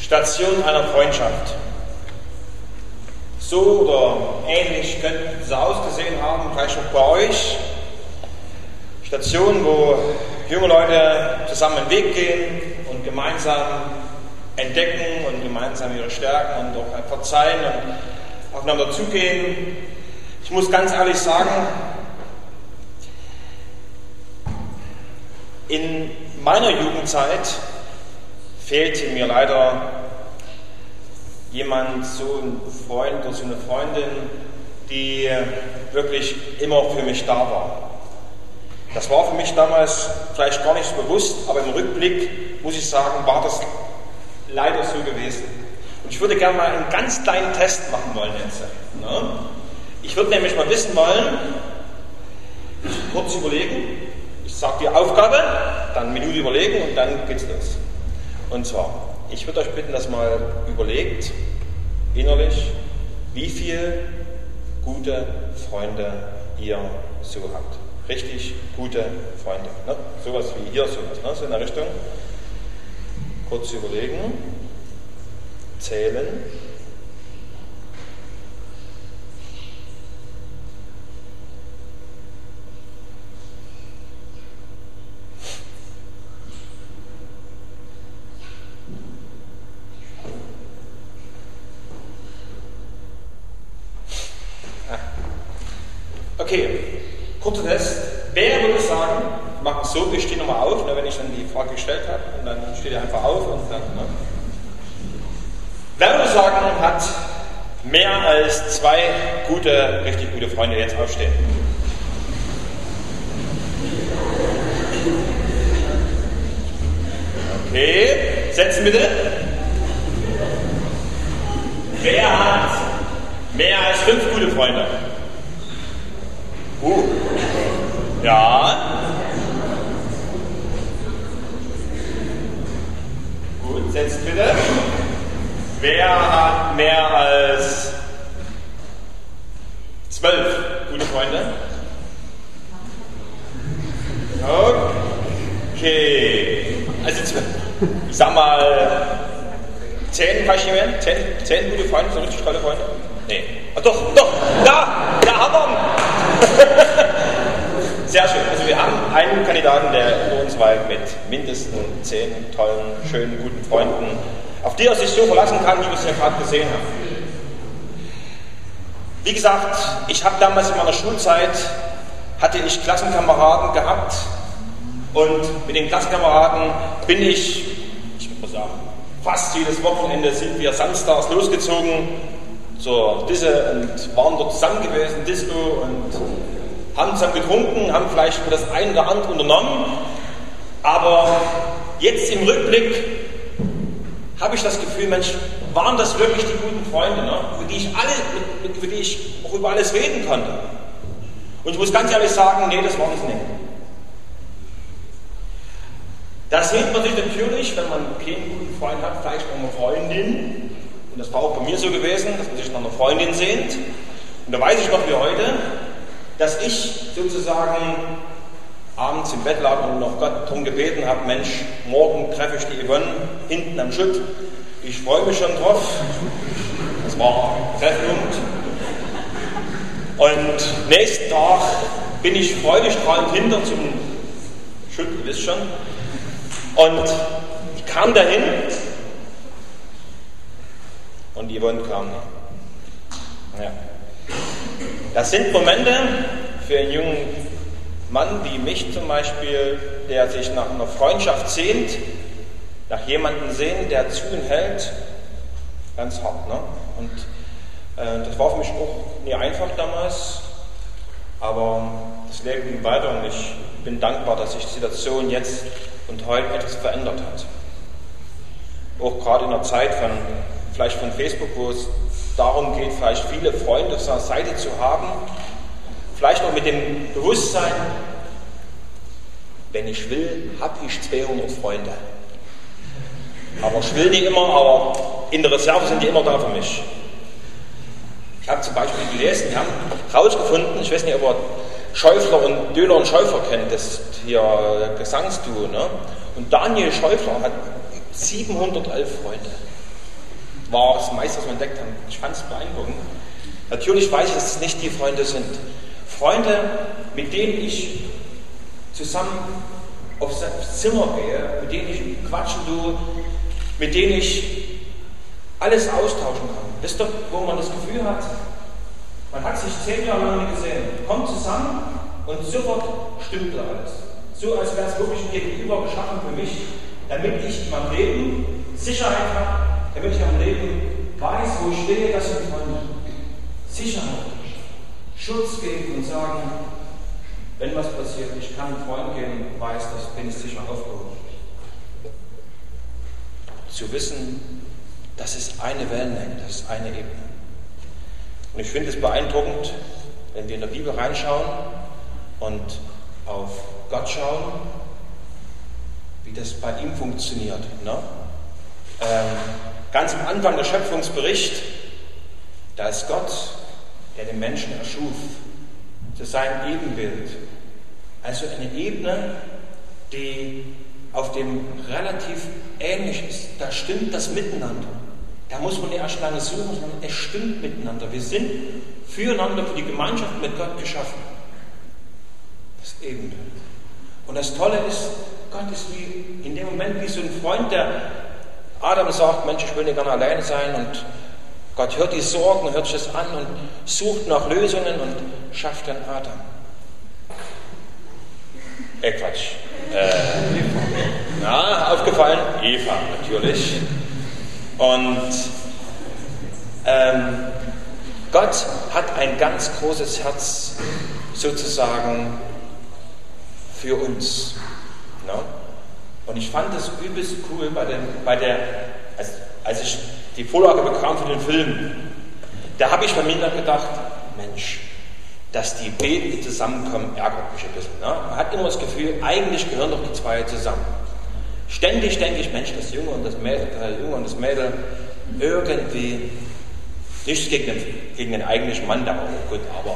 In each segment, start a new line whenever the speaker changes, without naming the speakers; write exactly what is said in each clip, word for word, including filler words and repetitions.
Station einer Freundschaft. So oder ähnlich könnte es ausgesehen haben, vielleicht auch bei euch. Station, wo junge Leute zusammen den Weg gehen und gemeinsam entdecken und gemeinsam ihre Stärken und auch verzeihen und aufeinander zugehen. Ich muss ganz ehrlich sagen, in meiner Jugendzeit fehlte mir leider jemand, so ein Freund oder so eine Freundin, die wirklich immer für mich da war. Das war für mich damals vielleicht gar nicht so bewusst, aber im Rückblick, muss ich sagen, war das leider so gewesen. Und ich würde gerne mal einen ganz kleinen Test machen wollen jetzt. Ne? Ich würde nämlich mal wissen wollen, kurz überlegen, ich sage die Aufgabe, dann eine Minute überlegen und dann geht's los. Und zwar, ich würde euch bitten, dass mal überlegt, innerlich, wie viele gute Freunde ihr so habt. Richtig gute Freunde. Ne? Sowas wie hier, sowas, ne? So in der Richtung. Kurz überlegen, zählen. Okay, kurzer Test. Wer würde sagen, wir machen es so, ich stehe nochmal auf, ne, wenn ich dann die Frage gestellt habe, und dann steht ihr einfach auf und dann. Ne. Wer würde sagen, hat mehr als zwei gute, richtig gute Freunde jetzt aufstehen? Okay, setzen bitte. Wer hat mehr als fünf gute Freunde? Uh. Ja. Gut, setzt bitte. Wer hat mehr als zwölf gute Freunde? Okay. Also, ich sag mal, zehn vielleicht jemand? Zehn, zehn gute Freunde, so richtig tolle Freunde? Nee. Ach doch, doch, da, da haben wir ihn. Sehr schön. Also wir haben einen Kandidaten, der über uns weit mit mindestens zehn tollen, schönen, guten Freunden, auf die er sich so verlassen kann, wie wir es ja gerade gesehen haben. Wie gesagt, ich habe damals in meiner Schulzeit, hatte ich Klassenkameraden gehabt und mit den Klassenkameraden bin ich, ich muss sagen, fast jedes Wochenende sind wir samstags losgezogen zur Disse und waren dort zusammen gewesen, Disco, und haben zusammen getrunken, haben vielleicht das eine oder andere unternommen, aber jetzt im Rückblick habe ich das Gefühl, Mensch, waren das wirklich die guten Freunde, ne? Für die ich alle, mit, mit, für die ich auch über alles reden konnte. Und ich muss ganz ehrlich sagen, nee, das waren es nicht. Das sieht man sich natürlich, wenn man keinen guten Freund hat, vielleicht auch eine Freundin. Und das war auch bei mir so gewesen, dass man sich nach einer Freundin sehnt. Und da weiß ich noch wie heute, dass ich sozusagen abends im Bett lag und noch Gott darum gebeten habe, Mensch, morgen treffe ich die Yvonne hinten am Schutt. Ich freue mich schon drauf. Das war Treffpunkt. Und nächsten Tag bin ich freudestrahlend hinter zum Schutt, ihr wisst schon. Und ich kam dahin und die Yvonne kam nicht. Ja. Das sind Momente für einen jungen Mann wie mich zum Beispiel, der sich nach einer Freundschaft sehnt, nach jemandem sehnt, der zu ihm hält, ganz hart. Ne? Und äh, das war für mich auch nie einfach damals, aber das Leben ging weiter und ich bin dankbar, dass sich die Situation jetzt und heute etwas verändert hat. Auch gerade in der Zeit von, vielleicht von Facebook, wo es darum geht, vielleicht viele Freunde auf seiner Seite zu haben, vielleicht auch mit dem Bewusstsein, wenn ich will, habe ich zweihundert Freunde. Aber ich will nicht immer, aber in der Reserve sind die immer da für mich. Ich habe zum Beispiel gelesen, wir haben herausgefunden, ich weiß nicht, ob ihr Schäufler und Döhler und Schäufer kennt, das ist hier Gesangsduo, ne? Und Daniel Schäufler hat siebenhundertelf Freunde. war das meiste, was wir entdeckt haben. Ich fand es beeindruckend. Natürlich weiß ich, dass es nicht die Freunde sind. Freunde, mit denen ich zusammen aufs Zimmer gehe, mit denen ich quatschen tue, mit denen ich alles austauschen kann. Wisst ihr, wo man das Gefühl hat, man hat sich zehn Jahre lang nicht gesehen, kommt zusammen und sofort stimmt da alles. So, als wäre es wirklich ein Gegenüber geschaffen für mich, damit ich in meinem Leben Sicherheit habe, damit ich am Leben weiß, wo ich stehe, das sind Freunde. Sicherheit, Schutz geben und sagen, wenn was passiert, ich kann einen Freund gehen und weiß, dass bin ich sicher aufgehoben. Zu wissen, das ist eine Wellenlänge, das ist eine Ebene. Und ich finde es beeindruckend, wenn wir in der Bibel reinschauen und auf Gott schauen, wie das bei ihm funktioniert. Ne? Ähm, ganz am Anfang der Schöpfungsbericht, da ist Gott, der den Menschen erschuf, zu seinem Ebenbild. Also eine Ebene, die auf dem relativ ähnlich ist. Da stimmt das Miteinander. Da muss man nicht erst lange suchen, sondern es stimmt miteinander. Wir sind füreinander, für die Gemeinschaft mit Gott geschaffen. Das Ebenbild. Und das Tolle ist, Gott ist wie in dem Moment wie so ein Freund, der Adam sagt, Mensch, ich will nicht gerne alleine sein, und Gott hört die Sorgen, hört sich das an und sucht nach Lösungen und schafft dann Adam. Äh, Quatsch. Äh, ja, aufgefallen? Eva, natürlich. Und ähm, Gott hat ein ganz großes Herz sozusagen für uns. Ne? Und ich fand das übelst cool bei, den, bei der, als, als ich die Vorlage bekam für den Film, da habe ich von mir dann gedacht, Mensch, dass die Beten, die zusammenkommen, ärgert mich ein bisschen. Ne? Man hat immer das Gefühl, eigentlich gehören doch die zwei zusammen. Ständig denke ich, Mensch, das Junge und das Mädel, der Junge und das Mädel, irgendwie, nichts gegen den, gegen den eigentlichen Mann, der auch gut, aber.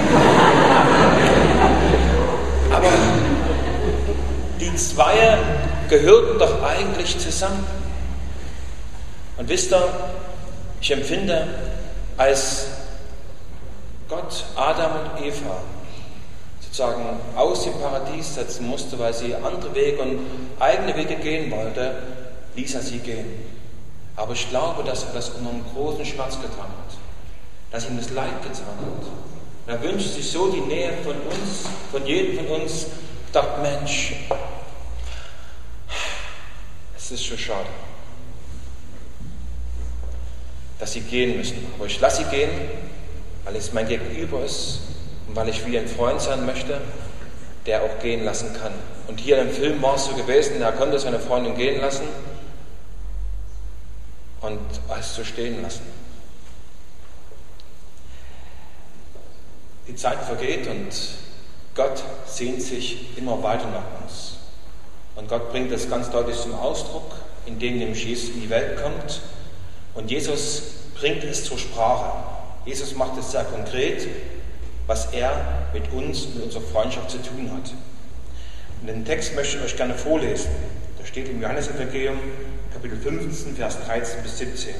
aber die zwei gehörten doch eigentlich zusammen. Und wisst ihr, ich empfinde, als Gott Adam und Eva sozusagen aus dem Paradies setzen musste, weil sie andere Wege und eigene Wege gehen wollte, ließ er sie gehen. Aber ich glaube, dass er das unter einem großen Schmerz getan hat, dass ihm das Leid getan hat. Und er wünscht sich so die Nähe von uns, von jedem von uns. Ich dachte, Mensch, es ist schon schade, dass sie gehen müssen. Aber ich lasse sie gehen, weil es mein Gegenüber ist und weil ich wie ein Freund sein möchte, der auch gehen lassen kann. Und hier im Film war es so gewesen, er konnte seine Freundin gehen lassen und alles so stehen lassen. Die Zeit vergeht und Gott sehnt sich immer weiter nach uns. Und Gott bringt das ganz deutlich zum Ausdruck, indem nämlich Jesus in die Welt kommt. Und Jesus bringt es zur Sprache. Jesus macht es sehr konkret, was er mit uns, mit unserer Freundschaft zu tun hat. Und den Text möchte ich euch gerne vorlesen. Der steht im Johannesevangelium, Kapitel fünfzehn, Vers dreizehn bis siebzehn.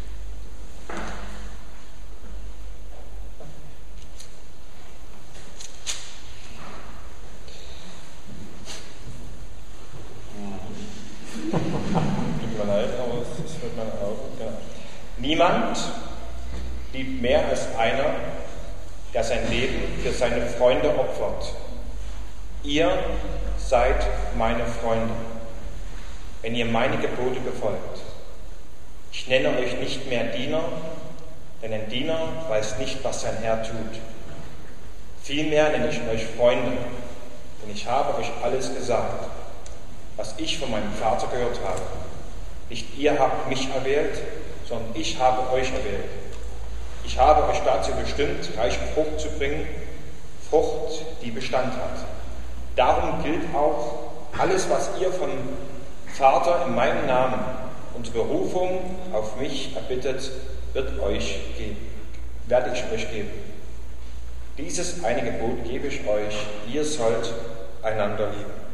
Tut mir leid, aber es ist mit meinen Augen. Genau. Niemand liebt mehr als einer, der sein Leben für seine Freunde opfert. Ihr seid meine Freunde, wenn ihr meine Gebote befolgt. Ich nenne euch nicht mehr Diener, denn ein Diener weiß nicht, was sein Herr tut. Vielmehr nenne ich euch Freunde, denn ich habe euch alles gesagt, was ich von meinem Vater gehört habe. Nicht ihr habt mich erwählt, sondern ich habe euch erwählt. Ich habe euch dazu bestimmt, reiche Frucht zu bringen, Frucht, die Bestand hat. Darum gilt auch, alles, was ihr vom Vater in meinem Namen und Berufung auf mich erbittet, wird euch geben, werde ich euch geben. Dieses eine Gebot gebe ich euch, ihr sollt einander lieben.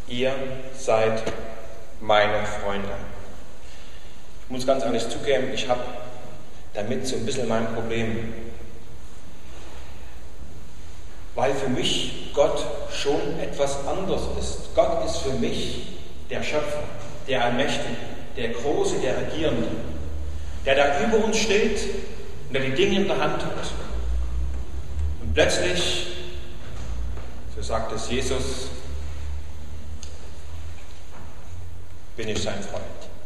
ihr seid meine Freunde. Ich muss ganz ehrlich zugeben, ich habe damit so ein bisschen mein Problem. Weil für mich Gott schon etwas anderes ist. Gott ist für mich der Schöpfer, der Allmächtige, der Große, der Regierende, der da über uns steht und der die Dinge in der Hand hat. Und plötzlich, so sagt es Jesus, bin ich sein Freund.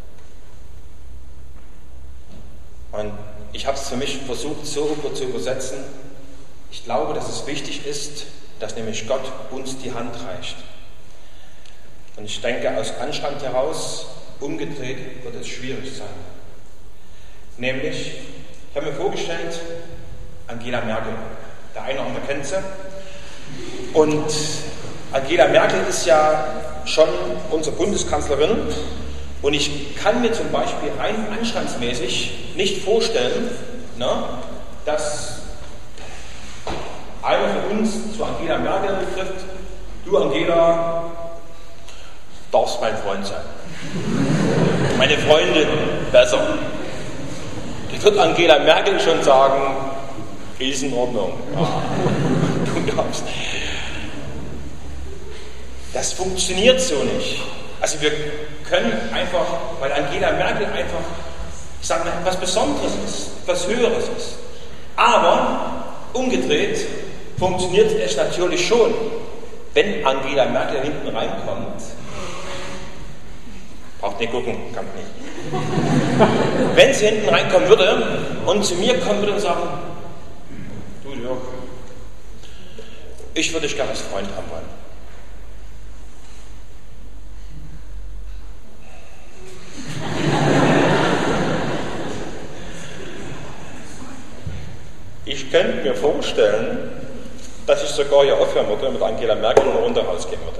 Und ich habe es für mich versucht, so zu übersetzen. Ich glaube, dass es wichtig ist, dass nämlich Gott uns die Hand reicht. Und ich denke, aus Anstand heraus, umgedreht, wird es schwierig sein. Nämlich, ich habe mir vorgestellt, Angela Merkel. Der eine oder andere kennt sie. Und Angela Merkel ist ja schon unsere Bundeskanzlerin. Und ich kann mir zum Beispiel rein anstandsmäßig nicht vorstellen, ne, dass einer von uns zu Angela Merkel trifft, du Angela, darfst mein Freund sein. Meine Freundin besser. Die wird Angela Merkel schon sagen, ist in Ordnung. Ja, du darfst. Das funktioniert so nicht. Also wir können einfach, weil Angela Merkel einfach, ich sage mal, etwas Besonderes ist, etwas Höheres ist. Aber umgedreht funktioniert es natürlich schon, wenn Angela Merkel hinten reinkommt. Braucht nicht gucken, kann nicht. Wenn sie hinten reinkommen würde und zu mir kommen würde und sagen, du Jörg, ich würde dich gerne als Freund haben wollen. Ich könnte mir vorstellen, dass ich sogar hier aufhören würde, mit Angela Merkel eine Runde rausgehen würde.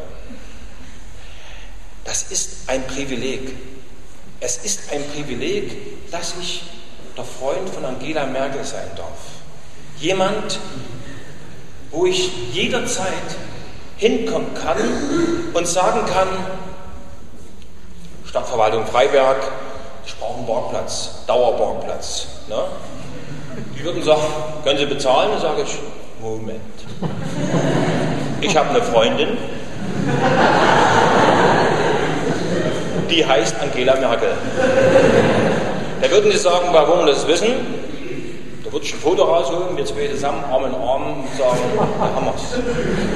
Das ist ein Privileg. Es ist ein Privileg, dass ich der Freund von Angela Merkel sein darf. Jemand, wo ich jederzeit hinkommen kann und sagen kann, Stadtverwaltung Freiberg, ich brauche einen Parkplatz, Dauerparkplatz. Ne? Die würden sagen, können Sie bezahlen? Dann sage ich, Moment. Ich habe eine Freundin, die heißt Angela Merkel. Da würden die sagen, warum wir das wissen? Da würde ich ein Foto rausholen, wir zwei zusammen, Arm in Arm, und sagen, da haben wir es.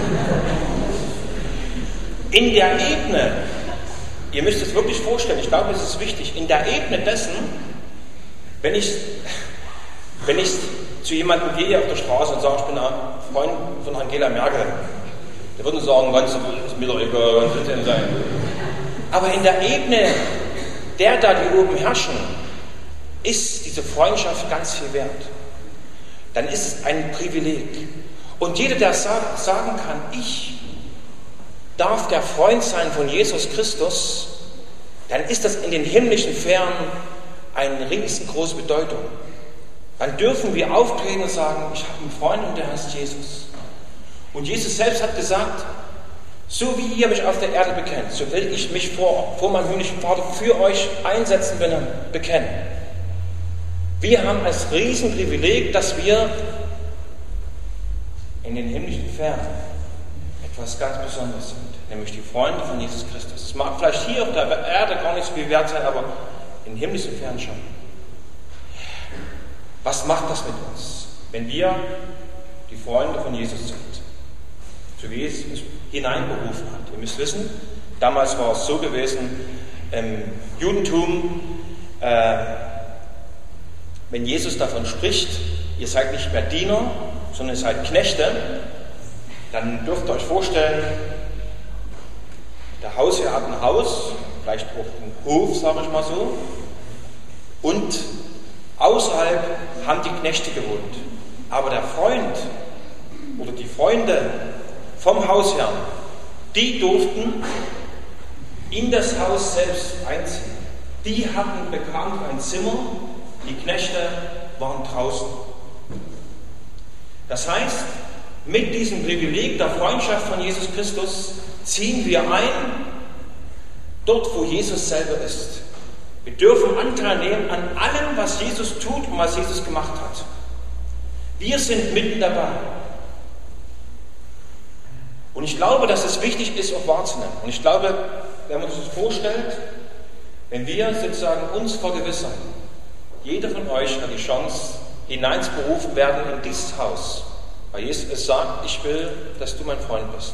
In der Ebene, ihr müsst es wirklich vorstellen, ich glaube, es ist wichtig, in der Ebene dessen, wenn ich Wenn ich zu jemandem gehe auf der Straße und sage, ich bin ein Freund von Angela Merkel, der würden sagen, ganz ist mir doch egal, was soll denn sein? Aber in der Ebene der da, die oben herrschen, ist diese Freundschaft ganz viel wert. Dann ist es ein Privileg. Und jeder, der sagt, sagen kann, ich darf der Freund sein von Jesus Christus, dann ist das in den himmlischen Sphären eine riesengroße Bedeutung. Dann dürfen wir auftreten und sagen, ich habe einen Freund und der heißt Jesus. Und Jesus selbst hat gesagt, so wie ihr mich auf der Erde bekennt, so will ich mich vor, vor meinem himmlischen Vater für euch einsetzen, bekennen. Wir haben als Riesenprivileg, dass wir in den himmlischen Sphären etwas ganz Besonderes sind, nämlich die Freunde von Jesus Christus. Es mag vielleicht hier auf der Erde gar nicht so viel wert sein, aber in den himmlischen Sphären schon. Was macht das mit uns, wenn wir die Freunde von Jesus sind? So wie es uns hineinberufen hat. Ihr müsst wissen, damals war es so gewesen, im Judentum, äh, wenn Jesus davon spricht, ihr seid nicht mehr Diener, sondern ihr seid Knechte, dann dürft ihr euch vorstellen, der Hausherr hat ein Haus, vielleicht auch einen Hof, sage ich mal so, und außerhalb haben die Knechte gewohnt. Aber der Freund oder die Freunde vom Hausherrn, die durften in das Haus selbst einziehen. Die hatten bekannt ein Zimmer, die Knechte waren draußen. Das heißt, mit diesem Privileg der Freundschaft von Jesus Christus ziehen wir ein dort, wo Jesus selber ist. Wir dürfen Anteil nehmen an allem, was Jesus tut und was Jesus gemacht hat. Wir sind mitten dabei. Und ich glaube, dass es wichtig ist, auch wahrzunehmen. Und ich glaube, wenn man sich das vorstellt, wenn wir sozusagen uns vergewissern, jeder von euch hat die Chance, hineinzuberufen werden in dieses Haus. Weil Jesus sagt, ich will, dass du mein Freund bist.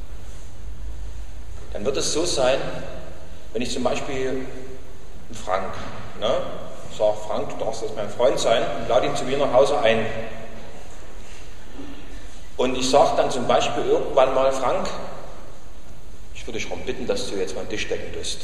Dann wird es so sein, wenn ich zum Beispiel Frank, ne, sage, Frank, du darfst jetzt mein Freund sein, und lade ihn zu mir nach Hause ein. Und ich sage dann zum Beispiel irgendwann mal, Frank, ich würde dich darum bitten, dass du jetzt meinen Tisch decken tust.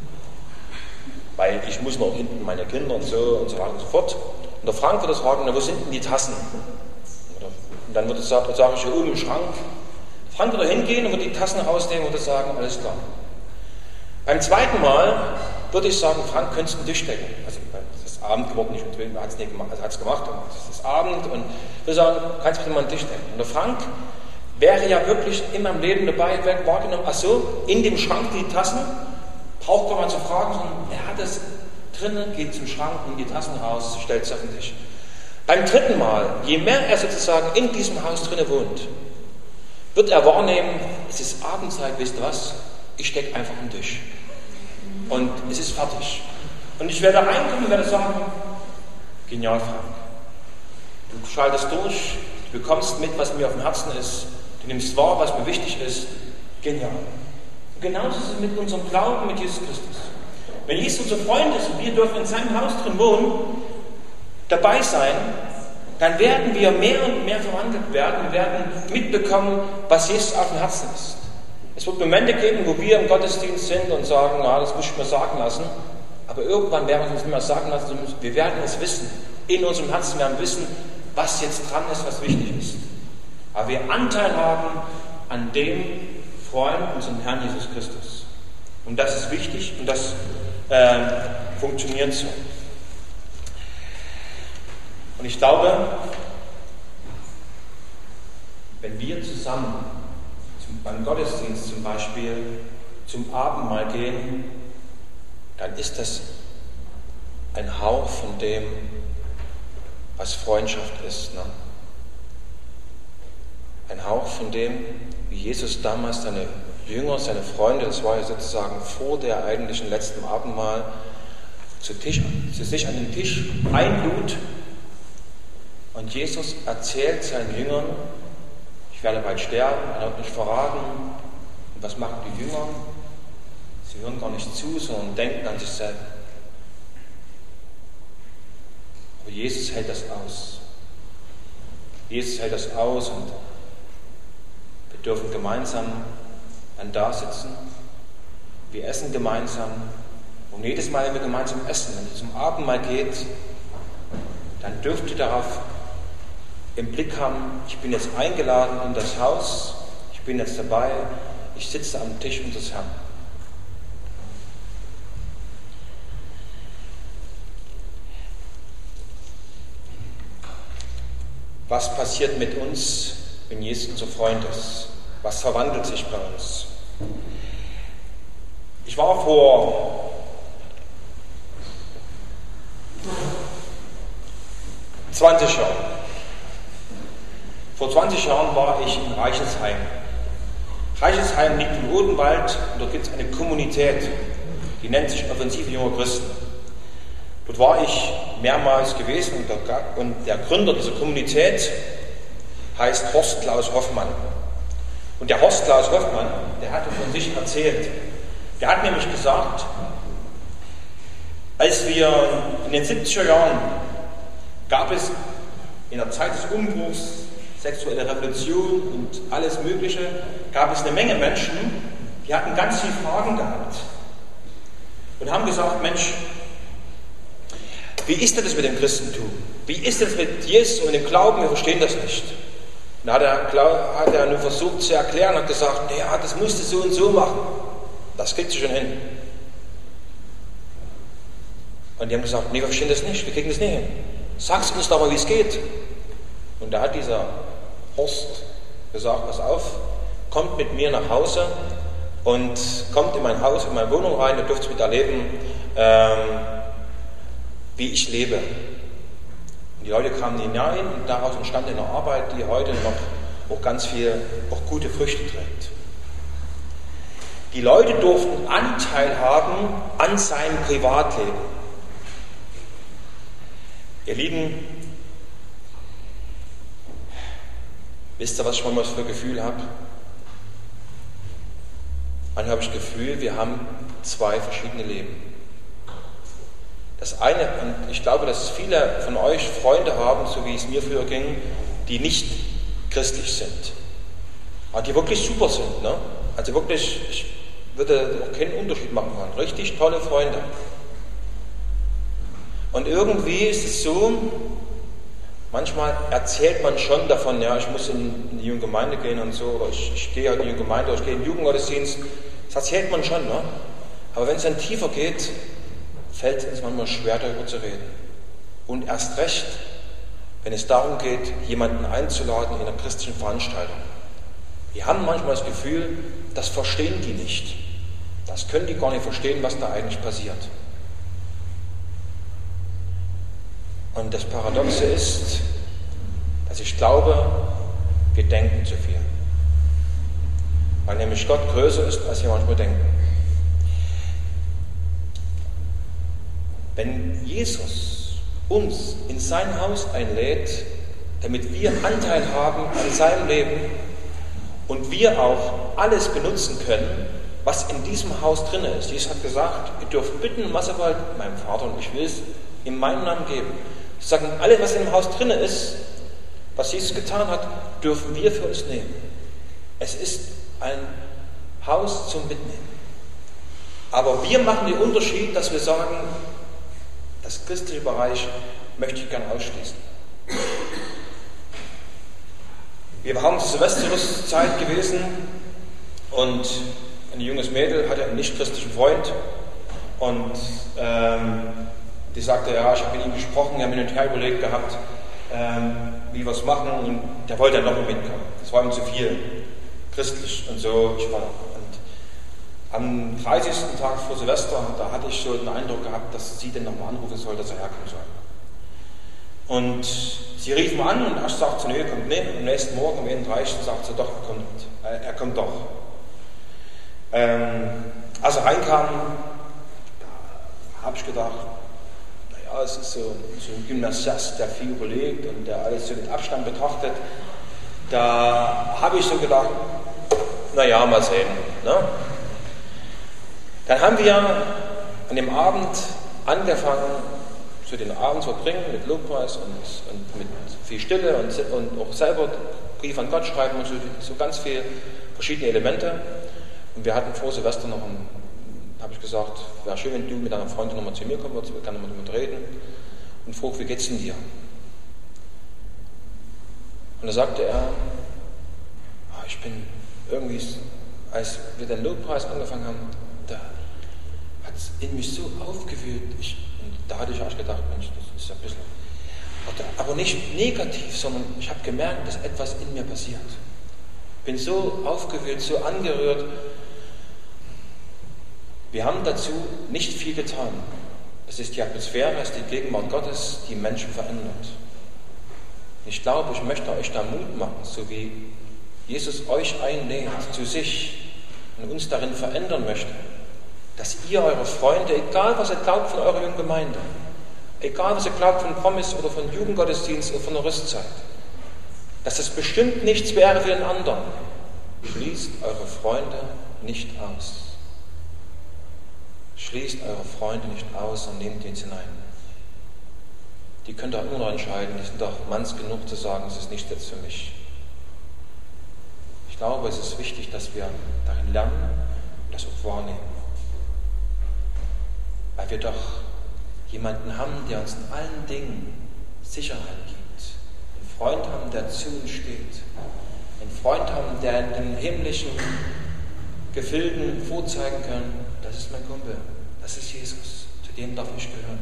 Weil ich muss noch hinten meine Kinder und so und so weiter und so fort. Und der Frank würde sagen, na, wo sind denn die Tassen? Und dann würde ich sagen, sage ich, hier oben im Schrank. Frank würde hingehen und würde die Tassen rausnehmen und würde sagen, alles klar. Beim zweiten Mal würde ich sagen, Frank, könntest du einen Tisch decken? Also das ist Abend geworden, nicht und er hat es nicht gemacht, also hat es gemacht und es ist Abend und wir sagen, kannst du bitte mal einen Tisch decken? Und der Frank wäre ja wirklich in meinem Leben dabei, wäre wahrgenommen, ach so, in dem Schrank die Tassen, braucht man mal zu fragen, sondern er hat es drinnen, geht zum Schrank, nimmt die Tassen raus, stellt es auf den Tisch. Beim dritten Mal, je mehr er sozusagen in diesem Haus drinnen wohnt, wird er wahrnehmen, es ist Abendzeit, wisst ihr was, ich stecke einfach einen Tisch. Und es ist fertig. Und ich werde reinkommen und werde sagen, genial, Frank. Du schaltest durch, du bekommst mit, was mir auf dem Herzen ist, du nimmst wahr, was mir wichtig ist. Genial. Und genauso ist es mit unserem Glauben mit Jesus Christus. Wenn Jesus unser Freund ist und wir dürfen in seinem Haus drin wohnen, dabei sein, dann werden wir mehr und mehr verwandelt werden. Wir werden mitbekommen, was Jesus auf dem Herzen ist. Es wird Momente geben, wo wir im Gottesdienst sind und sagen, na, das muss ich mir sagen lassen. Aber irgendwann werden wir uns nicht mehr sagen lassen. Wir werden es wissen. In unserem Herzen werden wir wissen, was jetzt dran ist, was wichtig ist. Aber wir Anteil haben an dem Freund, unserem Herrn Jesus Christus. Und das ist wichtig und das äh, funktioniert so. Und ich glaube, wenn wir zusammen zum, beim Gottesdienst zum Beispiel zum Abendmahl gehen, dann ist das ein Hauch von dem, was Freundschaft ist. Ne? Ein Hauch von dem, wie Jesus damals seine Jünger, seine Freunde, das war ja sozusagen vor der eigentlichen letzten Abendmahl, zu, Tisch, zu sich an den Tisch einlud. Und Jesus erzählt seinen Jüngern, ich werde bald sterben, er wird mich verraten. Und was machen die Jünger? Sie hören gar nicht zu, sondern denken an sich selber. Aber Jesus hält das aus. Jesus hält das aus und wir dürfen gemeinsam dann da sitzen. Wir essen gemeinsam. Und jedes Mal, wenn wir gemeinsam essen, wenn es zum Abendmahl geht, dann dürft ihr darauf im Blick haben, ich bin jetzt eingeladen in das Haus, ich bin jetzt dabei, ich sitze am Tisch unseres Herrn. Was passiert mit uns, wenn Jesus unser Freund ist? Was verwandelt sich bei uns? Ich war vor zwanzig Jahren. Vor zwanzig Jahren war ich in Reichelsheim. Reichelsheim liegt im Odenwald und dort gibt es eine Kommunität, die nennt sich Offensive Junger Christen. Dort war ich mehrmals gewesen und der, und der Gründer dieser Kommunität heißt Horst Klaus Hoffmann. Und der Horst Klaus Hoffmann, der hatte von sich erzählt. Der hat nämlich gesagt, als wir in den siebziger Jahren gab es in der Zeit des Umbruchs, sexuelle Revolution und alles Mögliche, gab es eine Menge Menschen, die hatten ganz viele Fragen gehabt und haben gesagt, Mensch, wie ist denn das mit dem Christentum? Wie ist das mit Jesus und dem Glauben? Wir verstehen das nicht. Und da hat er, hat er nur versucht zu erklären und hat gesagt, ja, das musst du so und so machen. Das kriegst du schon hin. Und die haben gesagt, nee, wir verstehen das nicht, wir kriegen das nicht hin. Sagst uns doch mal, wie es geht. Und da hat dieser Horst gesagt, pass auf, kommt mit mir nach Hause und kommt in mein Haus, in meine Wohnung rein, ihr dürft es miterleben, ähm, wie ich lebe. Und die Leute kamen hinein und daraus entstand eine Arbeit, die heute noch auch ganz viel, auch gute Früchte trägt. Die Leute durften Anteil haben an seinem Privatleben. Ihr Lieben, wisst ihr, was ich manchmal für ein Gefühl habe? Manchmal habe ich das Gefühl, wir haben zwei verschiedene Leben. Das eine, und ich glaube, dass viele von euch Freunde haben, so wie es mir früher ging, die nicht christlich sind. Aber die wirklich super sind. Ne? Also wirklich, ich würde auch keinen Unterschied machen wollen. Richtig tolle Freunde. Und irgendwie ist es so, manchmal erzählt man schon davon, ja, ich muss in die Jugendgemeinde gehen und so, oder ich, ich gehe in die Jugendgemeinde, oder ich gehe in den Jugendgottesdienst. Das erzählt man schon, ne? Aber wenn es dann tiefer geht, fällt es uns manchmal schwer, darüber zu reden. Und erst recht, wenn es darum geht, jemanden einzuladen in einer christlichen Veranstaltung. Wir haben manchmal das Gefühl, das verstehen die nicht. Das können die gar nicht verstehen, was da eigentlich passiert. Und das Paradoxe ist, dass ich glaube, wir denken zu viel. Weil nämlich Gott größer ist, als wir manchmal denken. Wenn Jesus uns in sein Haus einlädt, damit wir Anteil haben an seinem Leben und wir auch alles benutzen können, was in diesem Haus drin ist. Jesus hat gesagt, ihr dürft bitten, was ihr wollt, meinem Vater, und ich will es in meinem Namen geben. Sie sagen, alles, was in dem Haus drin ist, was Jesus getan hat, dürfen wir für uns nehmen. Es ist ein Haus zum Mitnehmen. Aber wir machen den Unterschied, dass wir sagen, das christliche Bereich möchte ich gern ausschließen. Wir haben zur Silvesterzeit gewesen und ein junges Mädel hatte einen nicht-christlichen Freund und ähm, die sagte, ja, ich habe mit ihm gesprochen, wir haben hin und her überlegt gehabt, ähm, wie wir es machen, und der wollte dann noch mitkommen. Das war ihm zu viel, christlich und so. Ich war, und am dreißigsten Tag vor Silvester, da hatte ich so den Eindruck gehabt, dass sie dann nochmal anrufen soll, dass er herkommen soll. Und sie rief mal an und erst sagt sie, nee, kommt nicht. Am nächsten Morgen, um einunddreißig sagt sie, doch, er kommt, äh, er kommt doch. Ähm, als er reinkam, da habe ich gedacht, naja, es ist so, so ein Gymnasiast, der viel überlegt und der alles so mit Abstand betrachtet. Da habe ich so gedacht, naja, mal sehen. Ne? Dann haben wir an dem Abend angefangen, so den Abend zu verbringen mit Lobpreis und, und mit viel Stille und, und auch selber Brief an Gott schreiben und so, so ganz viele verschiedene Elemente. Und wir hatten vor Silvester noch, habe ich gesagt, wäre schön, wenn du mit deiner Freundin nochmal zu mir kommen würdest, wir können nochmal mit reden. Und frug, wie geht's denn dir? Und da sagte er, oh, ich bin irgendwie, als wir den Lobpreis angefangen haben, da hat es in mich so aufgewühlt. Ich, und da hatte ich auch gedacht, Mensch, das ist ja ein bisschen, aber nicht negativ, sondern ich habe gemerkt, dass etwas in mir passiert. Bin so aufgewühlt, so angerührt. Wir haben dazu nicht viel getan. Es ist die Atmosphäre, es ist die Gegenwart Gottes, die Menschen verändert. Ich glaube, ich möchte euch da Mut machen, so wie Jesus euch einlädt zu sich und uns darin verändern möchte, dass ihr eure Freunde, egal was ihr glaubt von eurer jungen Gemeinde, egal was ihr glaubt von Promis oder von Jugendgottesdienst oder von der Rüstzeit, dass es bestimmt nichts wäre für den anderen. Schließt eure Freunde nicht aus. Schließt eure Freunde nicht aus und nehmt ins hinein. Die könnt ihr immer noch entscheiden, die sind doch manns genug zu sagen, es ist nicht jetzt für mich. Ich glaube, es ist wichtig, dass wir darin lernen und das auch wahrnehmen. Weil wir doch jemanden haben, der uns in allen Dingen Sicherheit gibt. Einen Freund haben, der zu uns steht. Einen Freund haben, der in den himmlischen Gefilden vorzeigen kann, das ist mein Kumpel, das ist Jesus, zu dem darf ich gehören.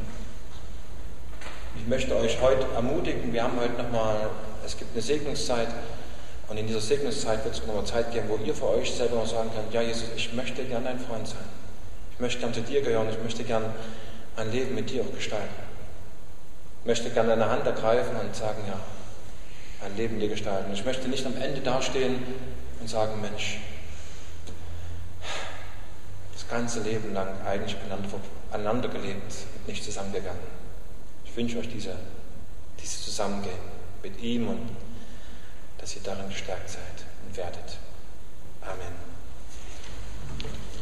Ich möchte euch heute ermutigen, wir haben heute nochmal, es gibt eine Segnungszeit, Und in dieser Segnungszeit wird es auch nochmal Zeit geben, wo ihr für euch selber noch sagen könnt, ja Jesus, ich möchte gern dein Freund sein. Ich möchte gern zu dir gehören, ich möchte gern mein Leben mit dir auch gestalten. Ich möchte gern deine Hand ergreifen und sagen, ja, mein Leben dir gestalten. Ich möchte nicht am Ende dastehen und sagen, Mensch, das ganze Leben lang eigentlich aneinander gelebt und nicht zusammengegangen. Ich wünsche euch diese, dieses Zusammengehen mit ihm und dass ihr darin gestärkt seid und werdet. Amen.